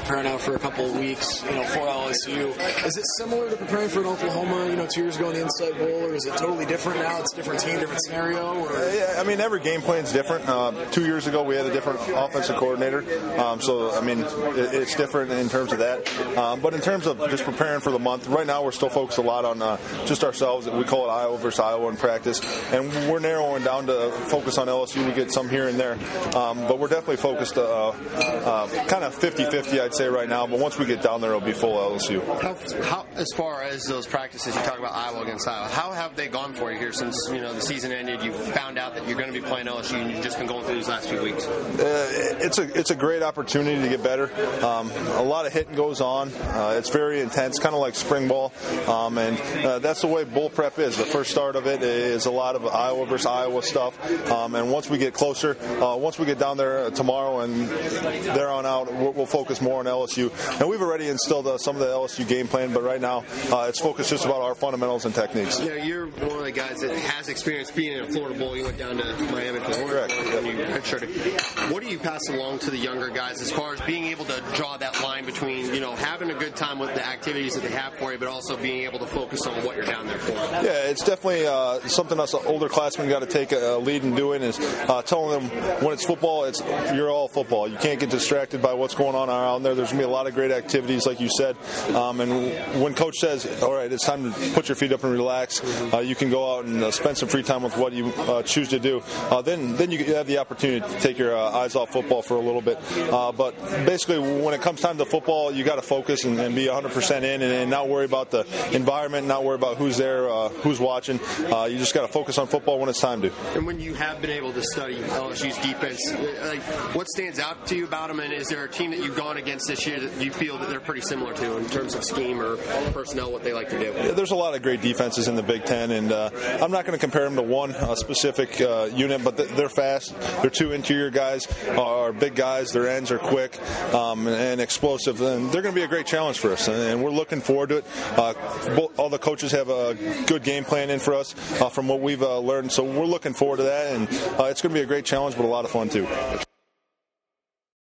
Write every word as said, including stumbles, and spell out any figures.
preparing out for a couple of weeks, you know, for L S U. Is it similar to preparing for an Oklahoma, you know, two years ago in the Insight Bowl, or is it totally different now? It's a different team, different scenario? Or? Uh, yeah, I mean, every game plan's different. Uh, two years ago, we had a different offensive coordinator. Um, so, I mean, it, it's different in terms of that. Um, but in terms of just preparing for the month, right now we're still focused a lot on uh, just ourselves. We call it Iowa versus Iowa in practice. And we're narrowing down to focus on L S U. We get some here and there. Um, but we're definitely focused uh, uh, kind of fifty-fifty, I'd say, right now. But once we get down there, it'll be full L S U. How, how, as far as those practices, you talk about Iowa against Iowa, how have they gone for you here since, you know, the season ended? You found out that you're going to be playing L S U, and you've just been going through these last few weeks. Uh, it's a it's a great opportunity to get better. Um, a lot of hitting goes on. Uh, it's very intense, kind of like spring ball, um, and uh, that's the way bowl prep is. The first start of it is a lot of Iowa versus Iowa stuff, um, and once we get closer, uh, once we get down there tomorrow and there on out, we'll, we'll focus more on L S U. And we've already instilled uh, some of the L S U game plan, but right now uh, it's focused just about our fundamentals and techniques. Yeah, you're one of the guys that has experience being in a Florida Bowl. You went down to Miami for the Hornets. Correct. Yep. What do you pass along to the younger guys as far as being able to draw that line between, you know, having a good time with the activities that they have for you, but also being able to focus on what you're down there for? Yeah, it's definitely uh, something us older classmen got to take a lead in doing is uh, telling them when it's football, it's you're all football. You can't get distracted by what's going on around there. There's going to be a lot of great activities, like you said. Um, and when Coach says, all right, it's time to put your feet up and relax, uh, you can go out and uh, spend some free time with what you uh, choose to do. Uh, then then you have the opportunity to take your uh, eyes off football for a little bit. Uh, but basically, when it comes time to football, you got to focus and, and be one hundred percent in and, and not worry about the environment, not worry about who's there, uh, who's watching. Uh, you just got to focus on football when it's time to. And when you have been able to study L S U's defense, like, what stands out to you about them, and is there a team that you've gone against this year that you feel that they're pretty similar to in terms of scheme or personnel, what they like to do? Yeah, there's a lot of great defenses in the Big Ten, and uh, I'm not going to compare them to one uh, specific uh, unit, but they're fast. Their two interior guys are big guys. Their ends are quick um, and explosive, and they're going to be a great challenge for us, and we're looking forward to it. Uh, all the coaches have a good game plan in for us uh, from what we've uh, learned, so we're looking forward to that, and uh, it's going to be a great challenge, but a lot of fun too.